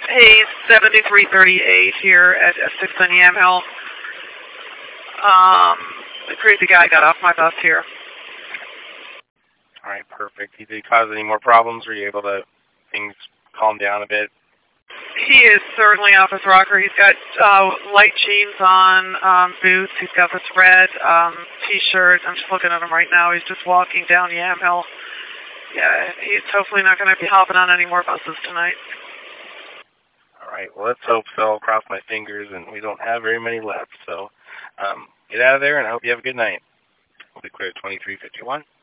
Hey, 7338 here at 6 on Yamhill. The crazy guy got off my bus here. All right, perfect. Did he cause any more problems? Were you able to things calm down a bit? He is certainly off his rocker. He's got light jeans on, boots. He's got this red T-shirt. I'm just looking at him right now. He's just walking down Yamhill. Yeah, he's hopefully not going to be hopping on any more buses tonight. All right, well, let's hope so. I'll cross my fingers, and we don't have very many left. So get out of there, and I hope you have a good night. We'll be clear at 2351.